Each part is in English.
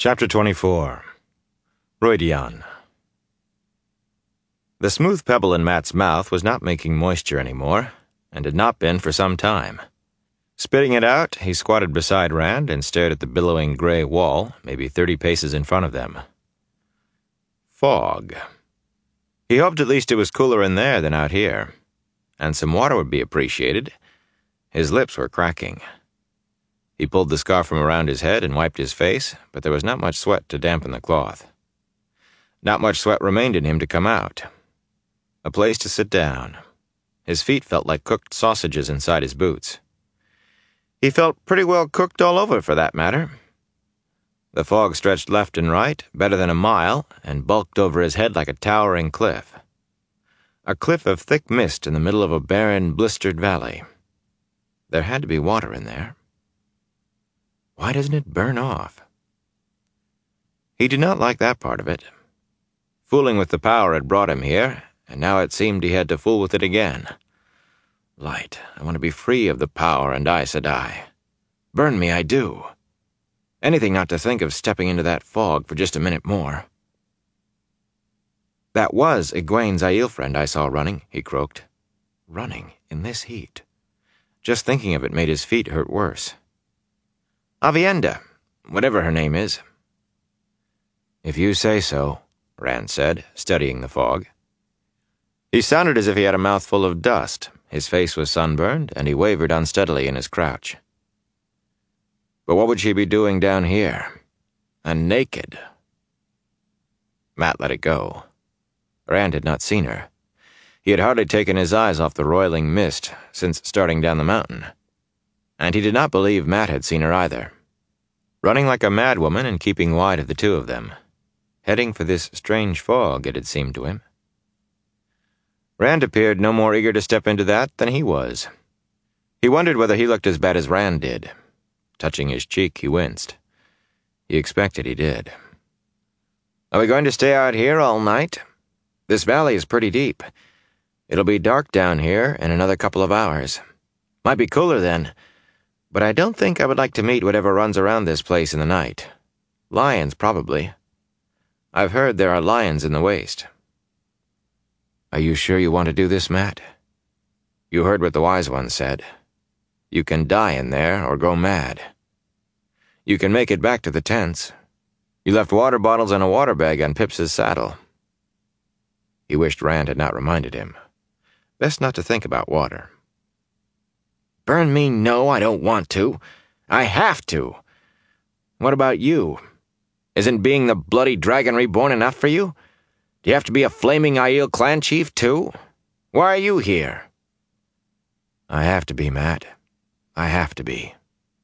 Chapter 24. Roidian. The smooth pebble in Matt's mouth was not making moisture anymore, and had not been for some time. Spitting it out, he squatted beside Rand and stared at the billowing gray wall, maybe 30 paces in front of them. Fog. He hoped at least it was cooler in there than out here, and some water would be appreciated. His lips were cracking. He pulled the scarf from around his head and wiped his face, but there was not much sweat to dampen the cloth. Not much sweat remained in him to come out. A place to sit down. His feet felt like cooked sausages inside his boots. He felt pretty well cooked all over, for that matter. The fog stretched left and right, better than a mile, and bulked over his head like a towering cliff. A cliff of thick mist in the middle of a barren, blistered valley. There had to be water in there. Why doesn't it burn off? He did not like that part of it. Fooling with the power had brought him here, and now it seemed he had to fool with it again. Light, I want to be free of the power and Aes Sedai. Burn me, I do. Anything not to think of stepping into that fog for just a minute more. That was Egwene's Aiel friend I saw running, he croaked. Running in this heat. Just thinking of it made his feet hurt worse. Aviendha, whatever her name is. If you say so, Rand said, studying the fog. He sounded as if he had a mouthful of dust. His face was sunburned, and he wavered unsteadily in his crouch. But what would she be doing down here? And naked? Matt let it go. Rand had not seen her. He had hardly taken his eyes off the roiling mist since starting down the mountain. And he did not believe Matt had seen her either. Running like a madwoman and keeping wide of the two of them. Heading for this strange fog, it had seemed to him. Rand appeared no more eager to step into that than he was. He wondered whether he looked as bad as Rand did. Touching his cheek, he winced. He expected he did. Are we going to stay out here all night? This valley is pretty deep. It'll be dark down here in another couple of hours. Might be cooler then, but I don't think I would like to meet whatever runs around this place in the night. Lions, probably. I've heard there are lions in the waste. Are you sure you want to do this, Matt? You heard what the wise one said. You can die in there or go mad. You can make it back to the tents. You left water bottles and a water bag on Pips's saddle. He wished Rand had not reminded him. Best not to think about water. Burn me, no, I don't want to. I have to. What about you? Isn't being the bloody dragon reborn enough for you? Do you have to be a flaming Aiel clan chief, too? Why are you here? I have to be, Matt. I have to be.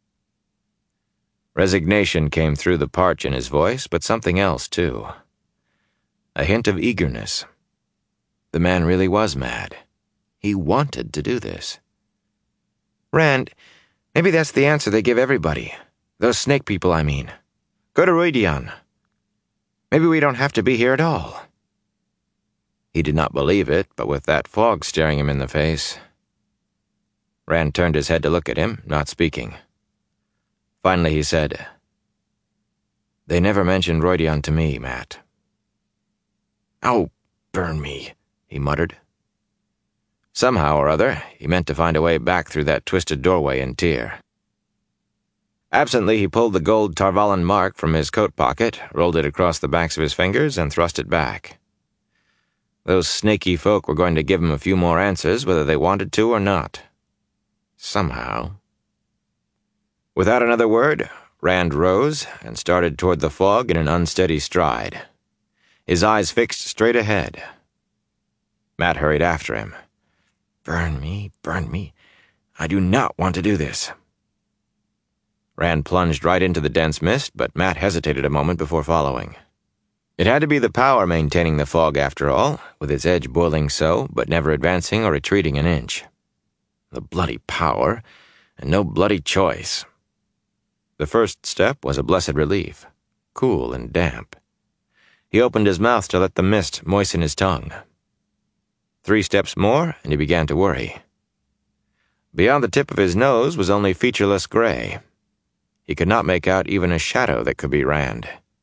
Resignation came through the parch in his voice, but something else, too. A hint of eagerness. The man really was mad. He wanted to do this. Rand, maybe that's the answer they give everybody. Those snake people, I mean. Go to Roidian. Maybe we don't have to be here at all. He did not believe it, but with that fog staring him in the face. Rand turned his head to look at him, not speaking. Finally he said, They never mentioned Roidian to me, Matt. Oh, burn me, he muttered. Somehow or other, he meant to find a way back through that twisted doorway in Tyr. Absently, he pulled the gold Tarvalin mark from his coat pocket, rolled it across the backs of his fingers, and thrust it back. Those snaky folk were going to give him a few more answers, whether they wanted to or not. Somehow. Without another word, Rand rose and started toward the fog in an unsteady stride, his eyes fixed straight ahead. Matt hurried after him. Burn me, burn me. I do not want to do this. Rand plunged right into the dense mist, but Matt hesitated a moment before following. It had to be the power maintaining the fog after all, with its edge boiling so, but never advancing or retreating an inch. The bloody power, and no bloody choice. The first step was a blessed relief, cool and damp. He opened his mouth to let the mist moisten his tongue. 3 steps more, and he began to worry. Beyond the tip of his nose was only featureless gray. He could not make out even a shadow that could be Rand.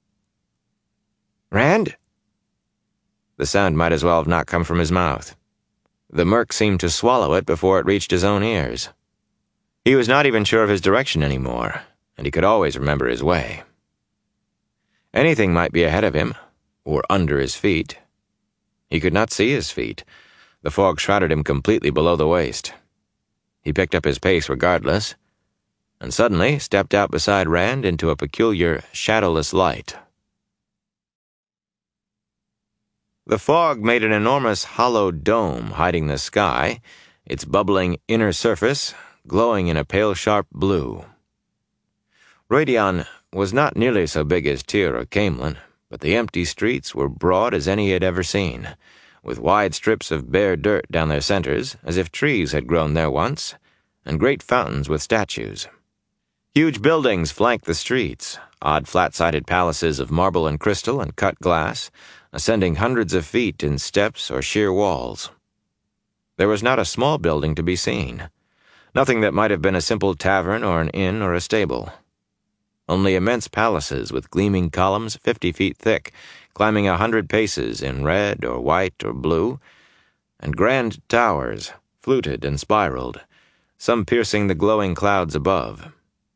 "Rand?" The sound might as well have not come from his mouth. The murk seemed to swallow it before it reached his own ears. He was not even sure of his direction anymore, and he could always remember his way. Anything might be ahead of him, or under his feet. He could not see his feet. The fog shrouded him completely below the waist. He picked up his pace regardless, and suddenly stepped out beside Rand into a peculiar, shadowless light. The fog made an enormous hollow dome hiding the sky, its bubbling inner surface glowing in a pale sharp blue. Rhuidean was not nearly so big as Tyr or Caemlyn, but the empty streets were broad as any he had ever seen, with wide strips of bare dirt down their centers, as if trees had grown there once, and great fountains with statues. Huge buildings flanked the streets, odd flat-sided palaces of marble and crystal and cut glass, ascending hundreds of feet in steps or sheer walls. There was not a small building to be seen, nothing that might have been a simple tavern or an inn or a stable. Only immense palaces with gleaming columns 50 feet thick, climbing 100 paces in red or white or blue, and grand towers, fluted and spiraled, some piercing the glowing clouds above.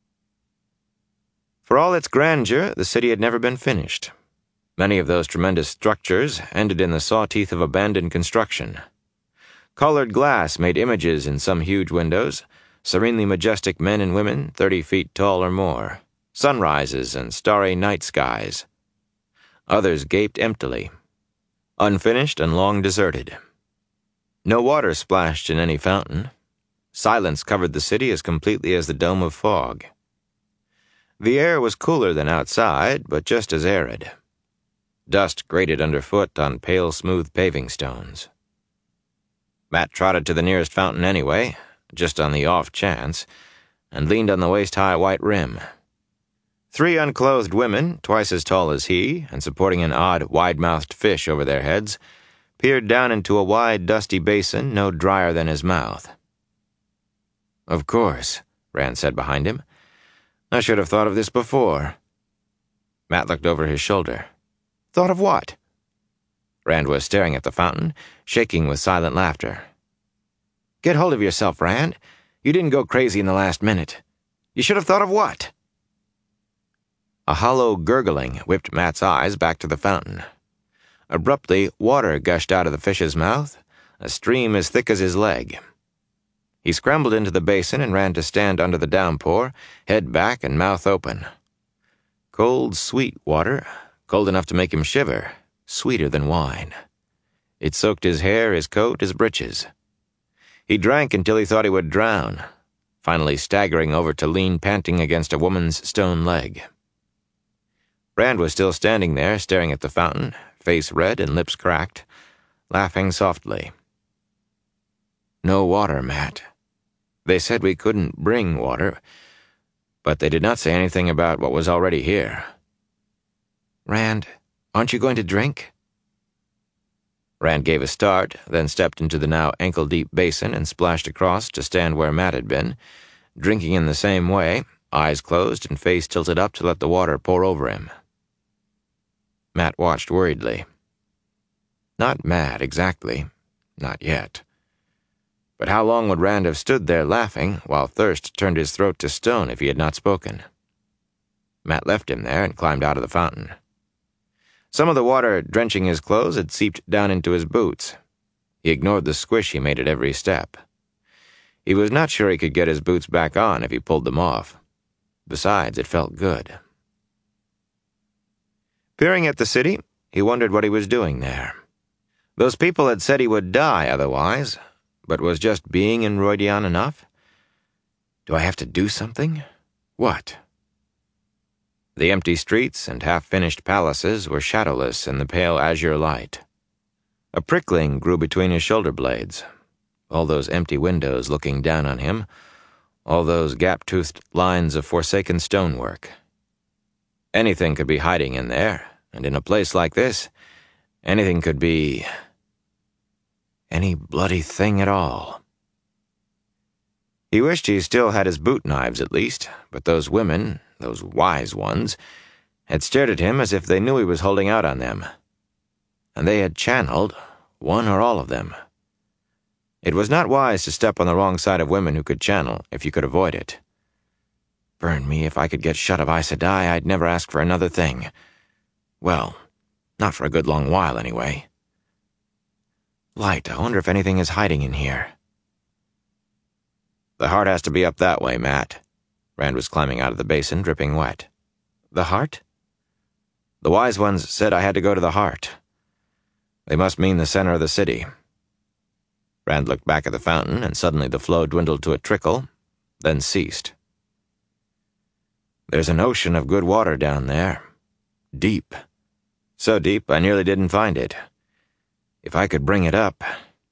For all its grandeur, the city had never been finished. Many of those tremendous structures ended in the saw-teeth of abandoned construction. Colored glass made images in some huge windows, serenely majestic men and women 30 feet tall or more, sunrises and starry night skies. Others gaped emptily, unfinished and long deserted. No water splashed in any fountain. Silence covered the city as completely as the dome of fog. The air was cooler than outside, but just as arid. Dust grated underfoot on pale, smooth paving stones. Matt trotted to the nearest fountain anyway, just on the off chance, and leaned on the waist-high white rim. 3 unclothed women, twice as tall as he, and supporting an odd, wide-mouthed fish over their heads, peered down into a wide, dusty basin no drier than his mouth. "Of course," Rand said behind him. "I should have thought of this before." Matt looked over his shoulder. "Thought of what?" Rand was staring at the fountain, shaking with silent laughter. "Get hold of yourself, Rand. You didn't go crazy in the last minute. You should have thought of what?" A hollow gurgling whipped Matt's eyes back to the fountain. Abruptly, water gushed out of the fish's mouth, a stream as thick as his leg. He scrambled into the basin and ran to stand under the downpour, head back and mouth open. Cold, sweet water, cold enough to make him shiver, sweeter than wine. It soaked his hair, his coat, his breeches. He drank until he thought he would drown, finally staggering over to lean panting against a woman's stone leg. Rand was still standing there, staring at the fountain, face red and lips cracked, laughing softly. "No water, Matt. They said we couldn't bring water, but they did not say anything about what was already here." "Rand, aren't you going to drink?" Rand gave a start, then stepped into the now ankle-deep basin and splashed across to stand where Matt had been, drinking in the same way, eyes closed and face tilted up to let the water pour over him. Matt watched worriedly. Not mad, exactly. Not yet. But how long would Rand have stood there laughing while thirst turned his throat to stone if he had not spoken? Matt left him there and climbed out of the fountain. Some of the water drenching his clothes had seeped down into his boots. He ignored the squish he made at every step. He was not sure he could get his boots back on if he pulled them off. Besides, it felt good. Peering at the city, he wondered what he was doing there. Those people had said he would die otherwise, but was just being in Rhuidean enough? Do I have to do something? What? The empty streets and half-finished palaces were shadowless in the pale azure light. A prickling grew between his shoulder blades. All those empty windows looking down on him, all those gap-toothed lines of forsaken stonework. Anything could be hiding in there, and in a place like this, anything could be... any bloody thing at all. He wished he still had his boot knives at least, but those women, those wise ones, had stared at him as if they knew he was holding out on them. And they had channeled, one or all of them. It was not wise to step on the wrong side of women who could channel, if you could avoid it. Burn me, if I could get shut of Aes Sedai, I'd never ask for another thing. Well, not for a good long while, anyway. Light, I wonder if anything is hiding in here. The heart has to be up that way, Matt. Rand was climbing out of the basin, dripping wet. The heart? The wise ones said I had to go to the heart. They must mean the center of the city. Rand looked back at the fountain, and suddenly the flow dwindled to a trickle, then ceased. There's an ocean of good water down there. Deep. So deep, I nearly didn't find it. If I could bring it up.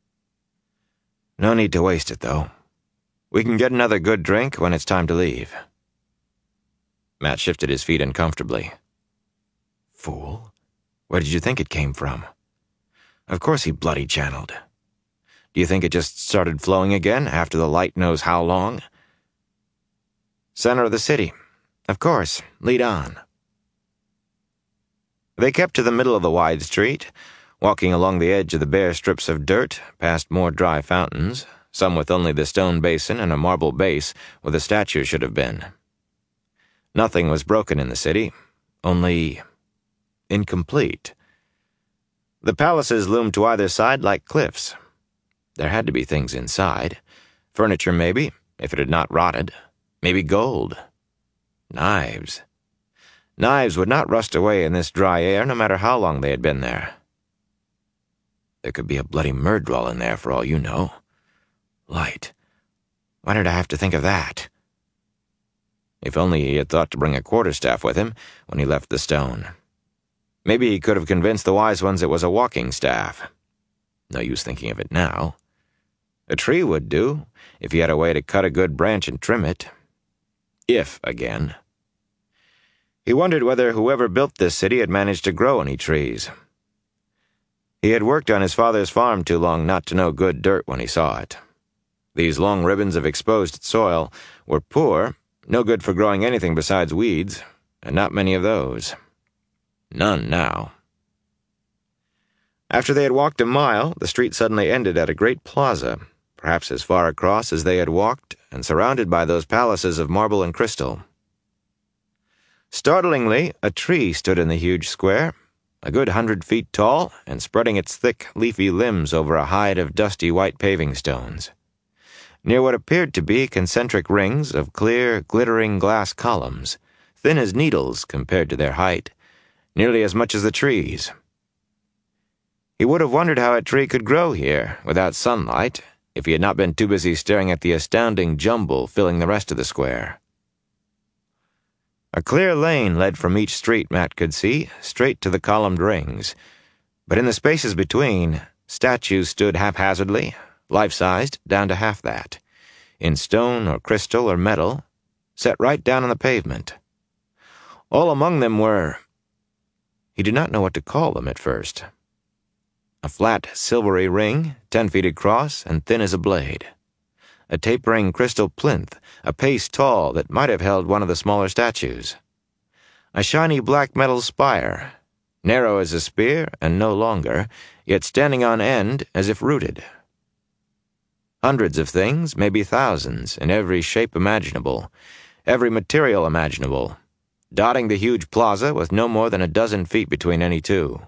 No need to waste it, though. We can get another good drink when it's time to leave. Matt shifted his feet uncomfortably. Fool. Where did you think it came from? Of course he bloody channeled. Do you think it just started flowing again after the light knows how long? Center of the city. Of course. Lead on. They kept to the middle of the wide street, walking along the edge of the bare strips of dirt, past more dry fountains, some with only the stone basin and a marble base where the statue should have been. Nothing was broken in the city, only incomplete. The palaces loomed to either side like cliffs. There had to be things inside. Furniture, maybe, if it had not rotted. Maybe gold. Knives. Knives would not rust away in this dry air, no matter how long they had been there. There could be a bloody Myrddraal in there, for all you know. Light. Why did I have to think of that? If only he had thought to bring a quarterstaff with him when he left the stone. Maybe he could have convinced the wise ones it was a walking staff. No use thinking of it now. A tree would do, if he had a way to cut a good branch and trim it. If, again. He wondered whether whoever built this city had managed to grow any trees. He had worked on his father's farm too long not to know good dirt when he saw it. These long ribbons of exposed soil were poor, no good for growing anything besides weeds, and not many of those. None now. After they had walked a mile, the street suddenly ended at a great plaza, perhaps as far across as they had walked, and surrounded by those palaces of marble and crystal. Startlingly, a tree stood in the huge square, a good 100 feet tall, and spreading its thick, leafy limbs over a hide of dusty white paving stones. Near what appeared to be concentric rings of clear, glittering glass columns, thin as needles compared to their height, nearly as much as the trees. He would have wondered how a tree could grow here, without sunlight, if he had not been too busy staring at the astounding jumble filling the rest of the square. A clear lane led from each street Matt could see, straight to the columned rings, but in the spaces between, statues stood haphazardly, life-sized down to half that, in stone or crystal or metal, set right down on the pavement. All among them were... He did not know what to call them at first. A flat, silvery ring, 10 feet across and thin as a blade. A tapering crystal plinth, a pace tall that might have held one of the smaller statues. A shiny black metal spire, narrow as a spear and no longer, yet standing on end as if rooted. Hundreds of things, maybe thousands, in every shape imaginable, every material imaginable, dotting the huge plaza with no more than a dozen feet between any two.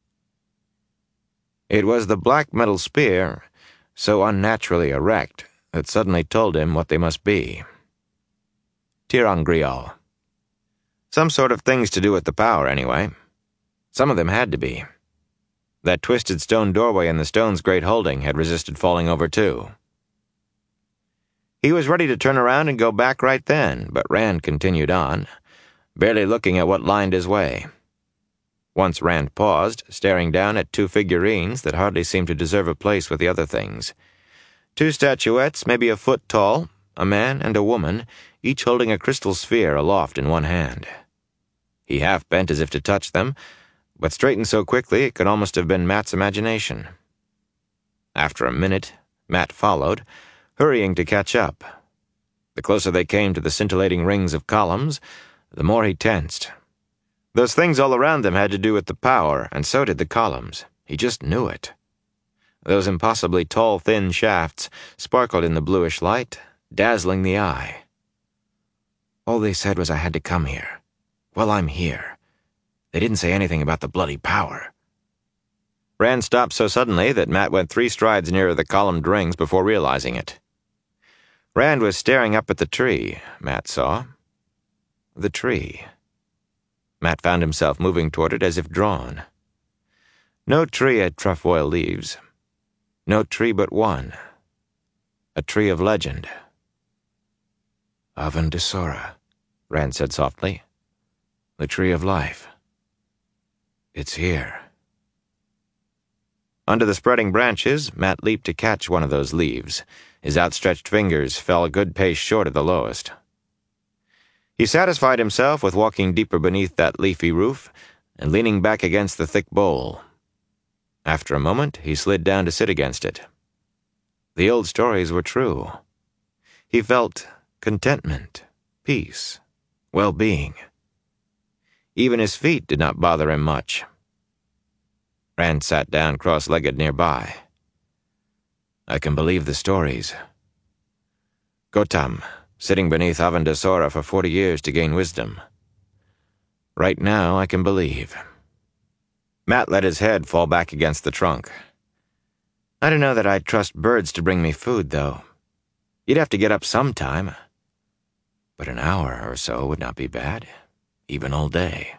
It was the black metal spear, so unnaturally erect, that suddenly told him what they must be. ter'angreal. Some sort of things to do with the power, anyway. Some of them had to be. That twisted stone doorway in the stone's great holding had resisted falling over, too. He was ready to turn around and go back right then, but Rand continued on, barely looking at what lined his way. Once Rand paused, staring down at 2 figurines that hardly seemed to deserve a place with the other things. 2 statuettes, maybe a foot tall, a man and a woman, each holding a crystal sphere aloft in one hand. He half bent as if to touch them, but straightened so quickly it could almost have been Matt's imagination. After a minute, Matt followed, hurrying to catch up. The closer they came to the scintillating rings of columns, the more he tensed. Those things all around them had to do with the power, and so did the columns. He just knew it. Those impossibly tall, thin shafts sparkled in the bluish light, dazzling the eye. All they said was I had to come here. Well, I'm here. They didn't say anything about the bloody power. Rand stopped so suddenly that Matt went 3 strides nearer the columned rings before realizing it. Rand was staring up at the tree, Matt saw. The tree. Matt found himself moving toward it as if drawn. No tree had trefoil leaves. No tree but one. A tree of legend. Avendesora, Rand said softly. The tree of life. It's here. Under the spreading branches, Matt leaped to catch one of those leaves. His outstretched fingers fell a good pace short of the lowest. He satisfied himself with walking deeper beneath that leafy roof and leaning back against the thick bole. After a moment, he slid down to sit against it. The old stories were true. He felt contentment, peace, well-being. Even his feet did not bother him much. Rand sat down cross-legged nearby. I can believe the stories. Gautam, sitting beneath Avendesora for 40 years to gain wisdom. Right now, I can believe. Matt let his head fall back against the trunk. I don't know that I'd trust birds to bring me food, though. You'd have to get up sometime. But an hour or so would not be bad, even all day.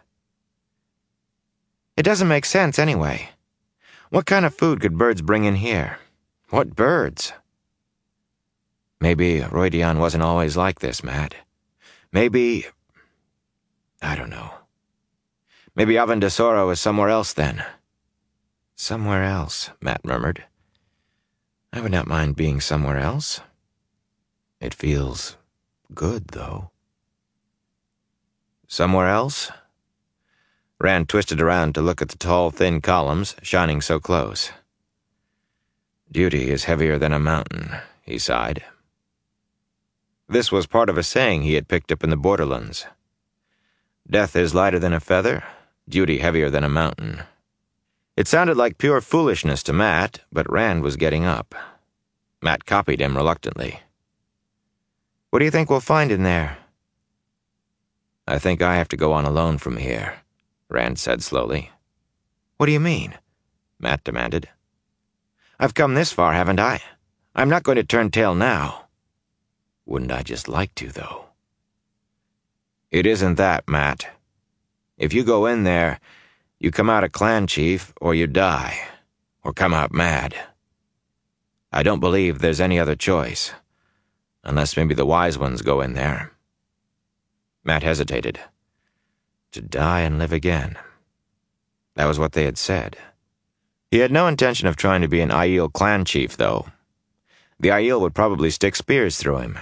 It doesn't make sense anyway. What kind of food could birds bring in here? What birds? Maybe Rhuidean wasn't always like this, Matt. Maybe... I don't know. Maybe Avendesora was somewhere else then. Somewhere else, Matt murmured. I would not mind being somewhere else. It feels good, though. Somewhere else? Rand twisted around to look at the tall, thin columns shining so close. Duty is heavier than a mountain, he sighed. This was part of a saying he had picked up in the borderlands. Death is lighter than a feather, duty heavier than a mountain. It sounded like pure foolishness to Matt, but Rand was getting up. Matt copied him reluctantly. What do you think we'll find in there? I think I have to go on alone from here, Rand said slowly. What do you mean? Matt demanded. I've come this far, haven't I? I'm not going to turn tail now. Wouldn't I just like to, though? It isn't that, Matt. If you go in there, you come out a clan chief, or you die, or come out mad. I don't believe there's any other choice, unless maybe the wise ones go in there. Matt hesitated. To die and live again. That was what they had said. He had no intention of trying to be an Aiel clan chief, though. The Aiel would probably stick spears through him.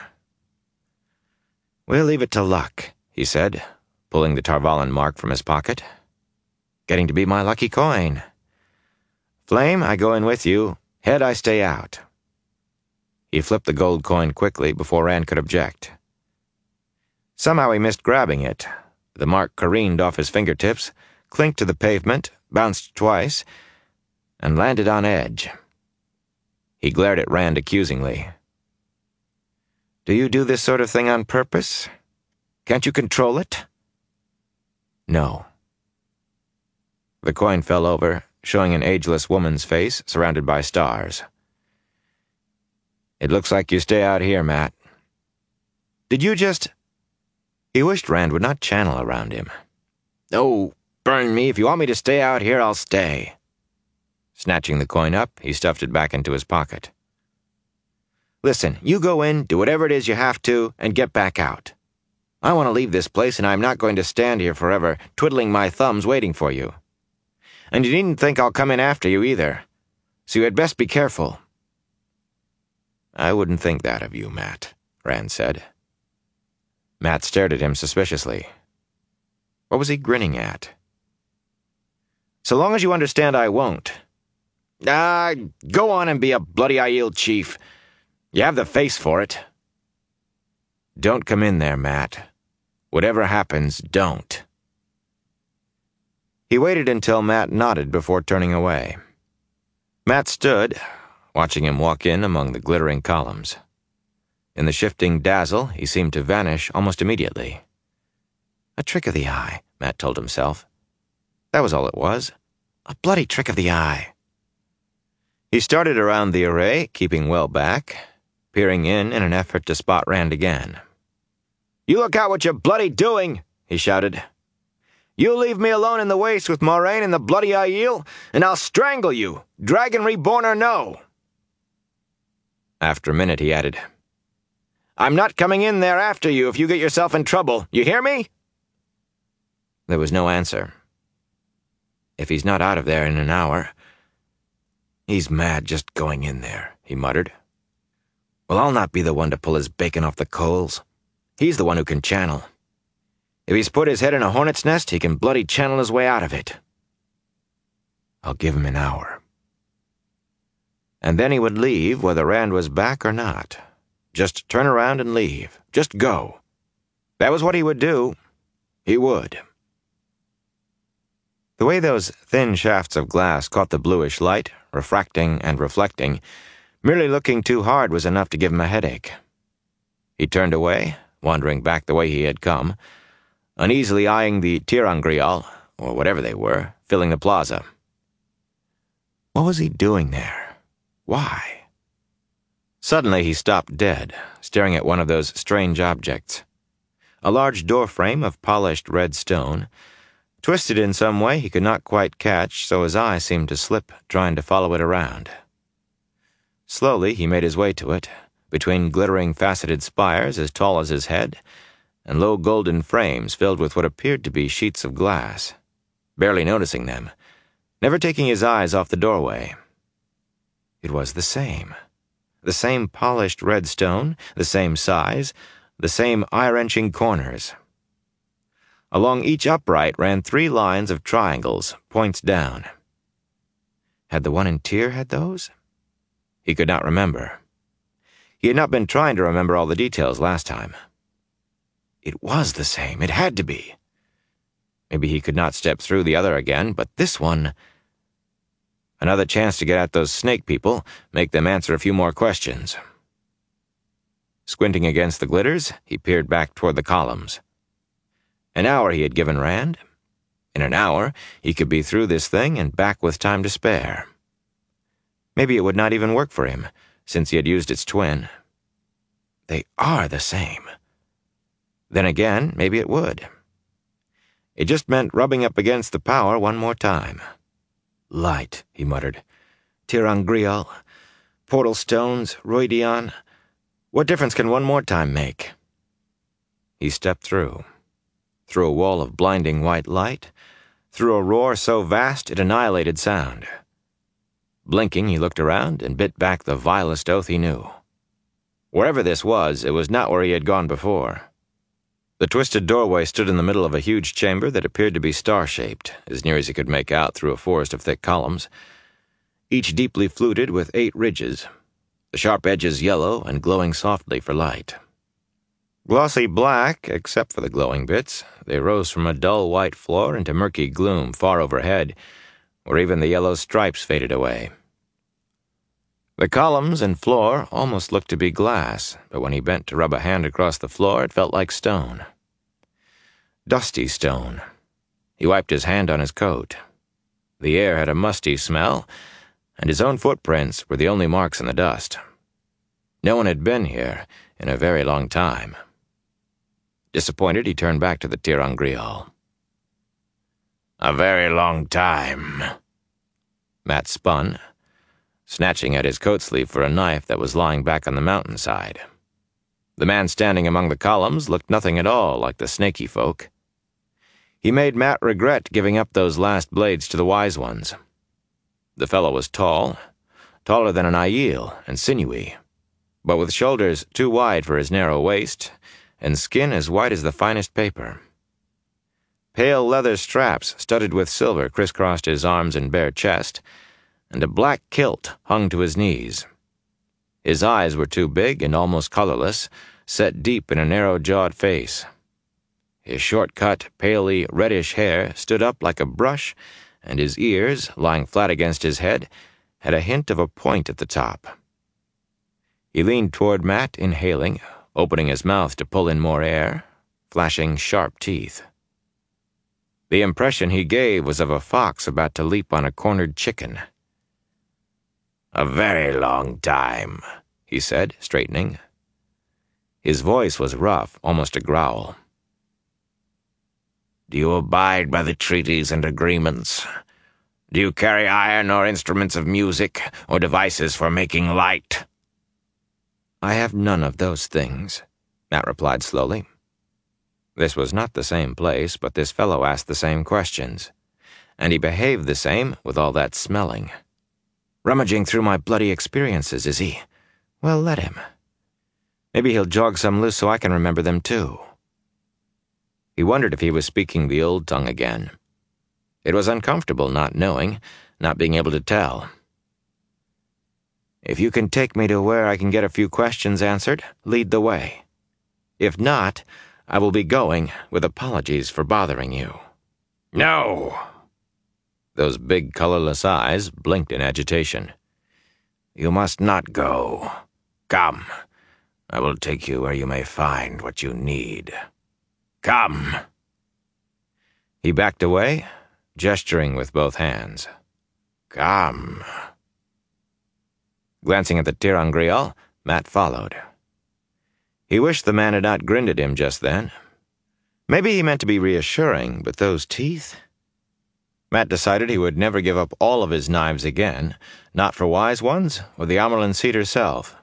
We'll leave it to luck, he said, pulling the Tarvalin mark from his pocket. Getting to be my lucky coin. Flame, I go in with you. Head, I stay out. He flipped the gold coin quickly before Rand could object. Somehow he missed grabbing it. The mark careened off his fingertips, clinked to the pavement, bounced twice, and landed on edge. He glared at Rand accusingly. Do you do this sort of thing on purpose? Can't you control it? No. The coin fell over, showing an ageless woman's face surrounded by stars. It looks like you stay out here, Matt. Did you just... He wished Rand would not channel around him. Oh, burn me, if you want me to stay out here, I'll stay. Snatching the coin up, he stuffed it back into his pocket. Listen, you go in, do whatever it is you have to, and get back out. I want to leave this place, and I'm not going to stand here forever, twiddling my thumbs waiting for you. And you needn't think I'll come in after you either, so you had best be careful. I wouldn't think that of you, Matt, Rand said. Matt stared at him suspiciously. What was he grinning at? So long as you understand I won't. Go on and be a bloody Aiel chief. You have the face for it. Don't come in there, Matt. Whatever happens, don't. He waited until Matt nodded before turning away. Matt stood, watching him walk in among the glittering columns. In the shifting dazzle, he seemed to vanish almost immediately. A trick of the eye, Matt told himself. That was all it was. A bloody trick of the eye. He started around the array, keeping well back, peering in an effort to spot Rand again. "You look out what you're bloody doing," he shouted. "You leave me alone in the waste with Moraine and the bloody Aiel, and I'll strangle you, dragon reborn or no." After a minute, he added, "I'm not coming in there after you if you get yourself in trouble. You hear me?" There was no answer. If he's not out of there in an hour... He's mad just going in there, he muttered. Well, I'll not be the one to pull his bacon off the coals. He's the one who can channel. If he's put his head in a hornet's nest, he can bloody channel his way out of it. I'll give him an hour. And then he would leave whether Rand was back or not. Just turn around and leave. Just go. That was what he would do. He would. The way those thin shafts of glass caught the bluish light, refracting and reflecting, merely looking too hard was enough to give him a headache. He turned away, wandering back the way he had come, uneasily eyeing the tir'angreal, or whatever they were, filling the plaza. What was he doing there? Why? Suddenly he stopped dead, staring at one of those strange objects. A large doorframe of polished red stone, twisted in some way he could not quite catch, so his eye seemed to slip, trying to follow it around. Slowly he made his way to it, between glittering faceted spires as tall as his head, and low golden frames filled with what appeared to be sheets of glass, barely noticing them, never taking his eyes off the doorway. It was the same polished red stone, the same size, the same eye-wrenching corners. Along each upright ran 3 lines of triangles, points down. Had the one in Tyr had those? He could not remember. He had not been trying to remember all the details last time. It was the same. It had to be. Maybe he could not step through the other again, but this one... Another chance to get at those snake people, make them answer a few more questions. Squinting against the glitters, he peered back toward the columns. An hour he had given Rand. In an hour, he could be through this thing and back with time to spare. Maybe it would not even work for him, since he had used its twin. They are the same. Then again, maybe it would. It just meant rubbing up against the power one more time. Light, he muttered. tir'angreal, portal stones, Rhuidean. What difference can one more time make? He stepped through a wall of blinding white light, through a roar so vast it annihilated sound. Blinking, he looked around and bit back the vilest oath he knew. Wherever this was, it was not where he had gone before. The twisted doorway stood in the middle of a huge chamber that appeared to be star-shaped, as near as he could make out through a forest of thick columns, each deeply fluted with 8 ridges, the sharp edges yellow and glowing softly for light. Glossy black, except for the glowing bits, they rose from a dull white floor into murky gloom far overhead, where even the yellow stripes faded away. The columns and floor almost looked to be glass, but when he bent to rub a hand across the floor, it felt like stone. Dusty stone. He wiped his hand on his coat. The air had a musty smell, and his own footprints were the only marks in the dust. No one had been here in a very long time. Disappointed, he turned back to the tir'angreal. A very long time. Matt spun, snatching at his coat sleeve for a knife that was lying back on the mountainside. The man standing among the columns looked nothing at all like the snaky folk. He made Matt regret giving up those last blades to the wise ones. The fellow was tall, taller than an Aiel, and sinewy, but with shoulders too wide for his narrow waist, and skin as white as the finest paper. Pale leather straps studded with silver crisscrossed his arms and bare chest, and a black kilt hung to his knees. His eyes were too big and almost colorless, set deep in a narrow-jawed face. His short-cut, palely reddish hair stood up like a brush, and his ears, lying flat against his head, had a hint of a point at the top. He leaned toward Matt, inhaling, opening his mouth to pull in more air, flashing sharp teeth. The impression he gave was of a fox about to leap on a cornered chicken. "A very long time," he said, straightening. His voice was rough, almost a growl. "Do you abide by the treaties and agreements? Do you carry iron or instruments of music or devices for making light?" "I have none of those things," Matt replied slowly. This was not the same place, but this fellow asked the same questions, and he behaved the same with all that smelling. "Rummaging through my bloody experiences, is he? Well, let him. Maybe he'll jog some loose so I can remember them too." He wondered if he was speaking the old tongue again. It was uncomfortable not knowing, not being able to tell. "If you can take me to where I can get a few questions answered, lead the way. If not, I will be going, with apologies for bothering you." "No!" Those big, colorless eyes blinked in agitation. "You must not go. Come. I will take you where you may find what you need. Come." He backed away, gesturing with both hands. "Come." Glancing at the ter'angreal, Matt followed. He wished the man had not grinned at him just then. Maybe he meant to be reassuring, but those teeth? Matt decided he would never give up all of his knives again, not for wise ones or the Amerlin seat herself.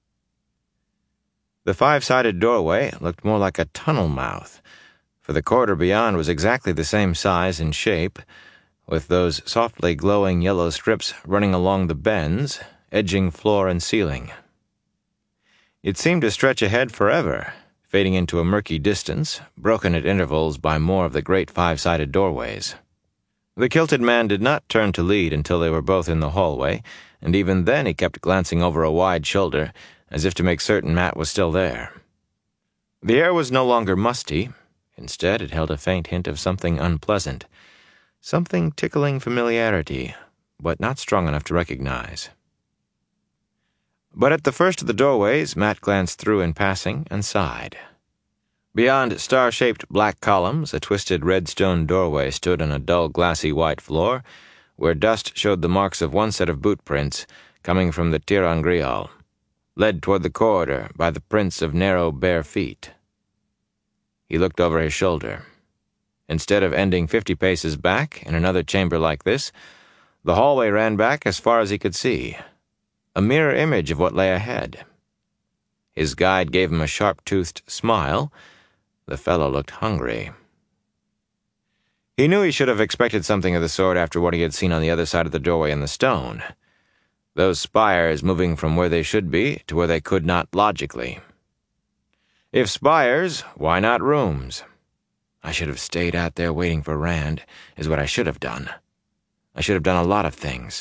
The five-sided doorway looked more like a tunnel mouth, for the corridor beyond was exactly the same size and shape, with those softly glowing yellow strips running along the bends, edging floor and ceiling. It seemed to stretch ahead forever, fading into a murky distance, broken at intervals by more of the great five-sided doorways. The kilted man did not turn to lead until they were both in the hallway, and even then he kept glancing over a wide shoulder, as if to make certain Matt was still there. The air was no longer musty. Instead, it held a faint hint of something unpleasant, something tickling familiarity, but not strong enough to recognize. But at the first of the doorways, Matt glanced through in passing and sighed. Beyond star-shaped black columns, a twisted red stone doorway stood on a dull glassy white floor, where dust showed the marks of one set of boot prints coming from the ter'angreal, led toward the corridor by the prints of narrow, bare feet. He looked over his shoulder. Instead of ending 50 paces back in another chamber like this, the hallway ran back as far as he could see, a mirror image of what lay ahead. His guide gave him a sharp-toothed smile. The fellow looked hungry. He knew he should have expected something of the sort after what he had seen on the other side of the doorway in the stone. Those spires moving from where they should be to where they could not logically. If spires, why not rooms? "I should have stayed out there waiting for Rand," is what I should have done. I should have done a lot of things.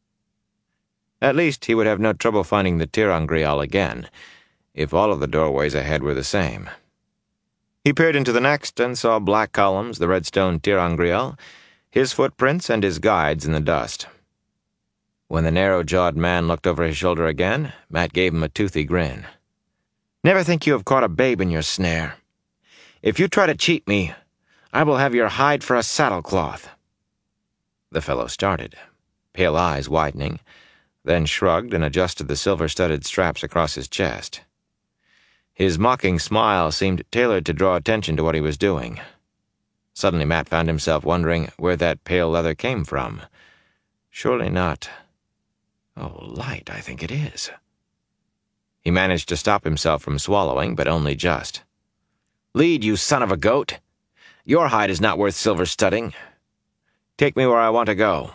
At least he would have no trouble finding the ter'angreal again, if all of the doorways ahead were the same. He peered into the next and saw black columns, the redstone ter'angreal, his footprints and his guide's in the dust. When the narrow-jawed man looked over his shoulder again, Matt gave him a toothy grin. "Never think you have caught a babe in your snare. If you try to cheat me, I will have your hide for a saddlecloth." The fellow started, pale eyes widening, then shrugged and adjusted the silver-studded straps across his chest. His mocking smile seemed tailored to draw attention to what he was doing. Suddenly Matt found himself wondering where that pale leather came from. Surely not. "Oh, light, I think it is." He managed to stop himself from swallowing, but only just. "Lead, you son of a goat! Your hide is not worth silver studding. Take me where I want to go."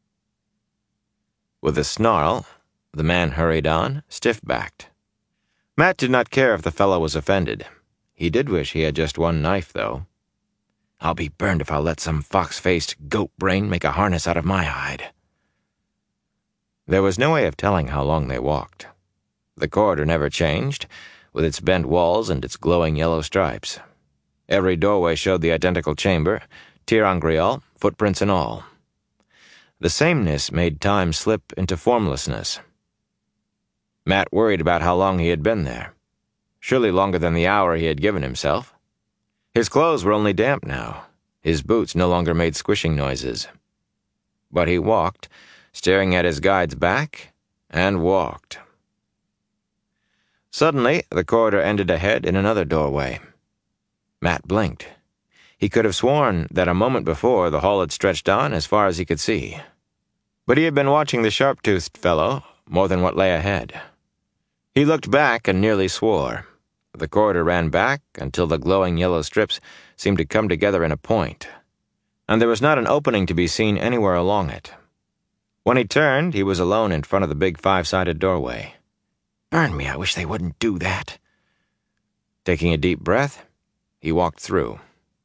With a snarl, the man hurried on, stiff-backed. Matt did not care if the fellow was offended. He did wish he had just one knife, though. "I'll be burned if I'll let some fox-faced goat brain make a harness out of my hide." There was no way of telling how long they walked. The corridor never changed, with its bent walls and its glowing yellow stripes. Every doorway showed the identical chamber, tir-en-griots, footprints and all. The sameness made time slip into formlessness. Matt worried about how long he had been there. Surely longer than the hour he had given himself. His clothes were only damp now. His boots no longer made squishing noises. But he walked, staring at his guide's back, and walked. Suddenly, the corridor ended ahead in another doorway. Matt blinked. He could have sworn that a moment before the hall had stretched on as far as he could see. But he had been watching the sharp-toothed fellow more than what lay ahead. He looked back and nearly swore. The corridor ran back until the glowing yellow strips seemed to come together in a point, and there was not an opening to be seen anywhere along it. When he turned, he was alone in front of the big five-sided doorway. "Burn me, I wish they wouldn't do that." Taking a deep breath, he walked through.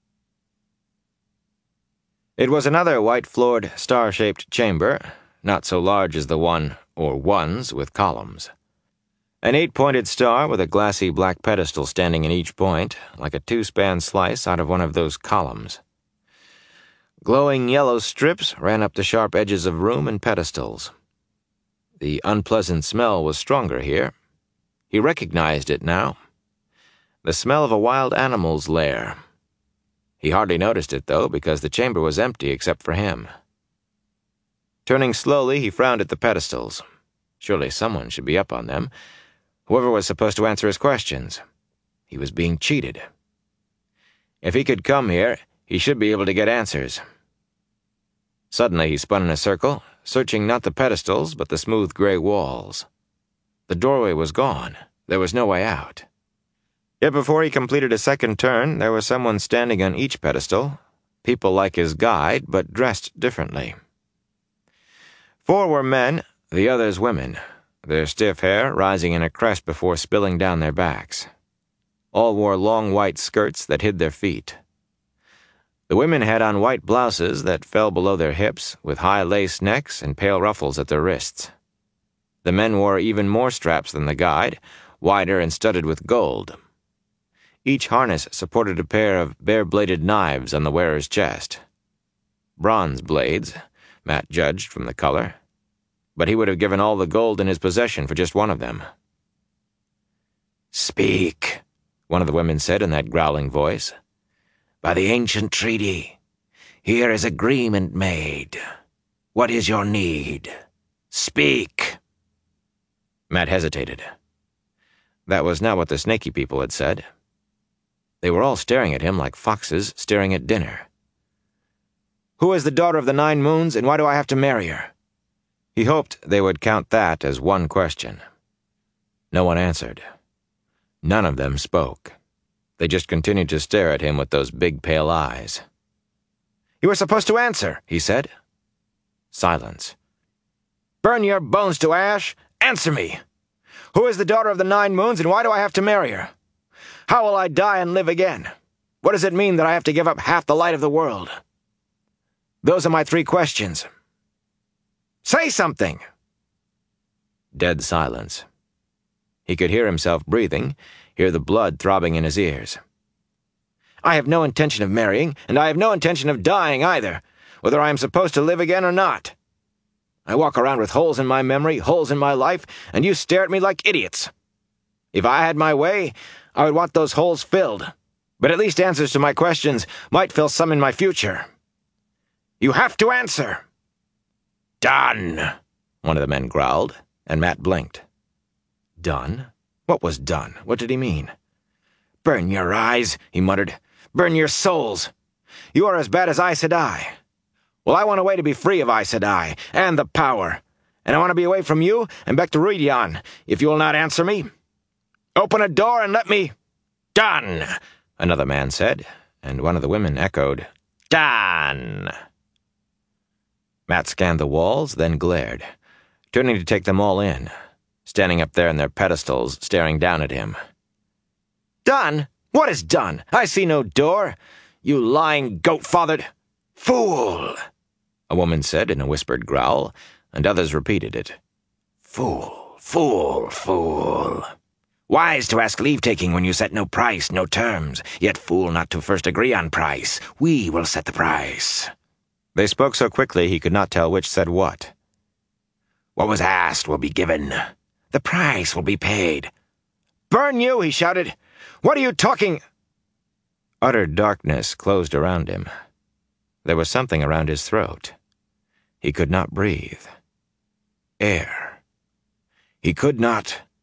It was another white-floored, star-shaped chamber, not so large as the one, or ones, with columns. An 8-pointed star with a glassy black pedestal standing in each point, like a 2-span slice out of one of those columns. Glowing yellow strips ran up the sharp edges of room and pedestals. The unpleasant smell was stronger here. He recognized it now. The smell of a wild animal's lair. He hardly noticed it, though, because the chamber was empty except for him. Turning slowly, he frowned at the pedestals. Surely someone should be up on them. Whoever was supposed to answer his questions. He was being cheated. If he could come here, he should be able to get answers. Suddenly he spun in a circle, searching not the pedestals but the smooth gray walls. The doorway was gone. There was no way out. Yet before he completed a second turn, there was someone standing on each pedestal, people like his guide, but dressed differently. 4 were men, the others women, their stiff hair rising in a crest before spilling down their backs. All wore long white skirts that hid their feet. The women had on white blouses that fell below their hips, with high lace necks and pale ruffles at their wrists. The men wore even more straps than the guide, wider and studded with gold. Each harness supported a pair of bare-bladed knives on the wearer's chest. Bronze blades, Matt judged from the color, but he would have given all the gold in his possession for just one of them. "Speak," one of the women said in that growling voice. "By the ancient treaty, here is agreement made. What is your need? Speak." Matt hesitated. That was not what the snaky people had said. They were all staring at him like foxes staring at dinner. "Who is the daughter of the 9 moons, and why do I have to marry her?" He hoped they would count that as one question. No one answered. None of them spoke. They just continued to stare at him with those big pale eyes. "You were supposed to answer," he said. Silence. "Burn your bones to ash! Answer me! Who is the daughter of the 9 moons, and why do I have to marry her? How will I die and live again? What does it mean that I have to give up half the light of the world? Those are my 3 questions. Say something!" Dead silence. He could hear himself breathing, hear the blood throbbing in his ears. "I have no intention of marrying, and I have no intention of dying either, whether I am supposed to live again or not. I walk around with holes in my memory, holes in my life, and you stare at me like idiots. If I had my way, I would want those holes filled, but at least answers to my questions might fill some in my future. You have to answer." "Done," one of the men growled, and Matt blinked. Done? What was done? What did he mean? "Burn your eyes," he muttered. "Burn your souls. You are as bad as Aes Sedai. Well, I want a way to be free of Aes Sedai, and the power. And I want to be away from you and back to Rhuidean, if you will not answer me. Open a door and let me—" "Done," another man said, and one of the women echoed, "Done." Matt scanned the walls, then glared, turning to take them all in, standing up there on their pedestals, staring down at him. "Done? What is done? I see no door. You lying goat-fathered fool," a woman said in a whispered growl, and others repeated it. "Fool, fool, fool. Wise to ask leave-taking when you set no price, no terms, yet fool not to first agree on price. We will set the price." They spoke so quickly he could not tell which said what. "What was asked will be given. The price will be paid." "Burn you!" he shouted. "What are you talking—" Utter darkness closed around him. There was something around his throat. He could not breathe. Air. He could not—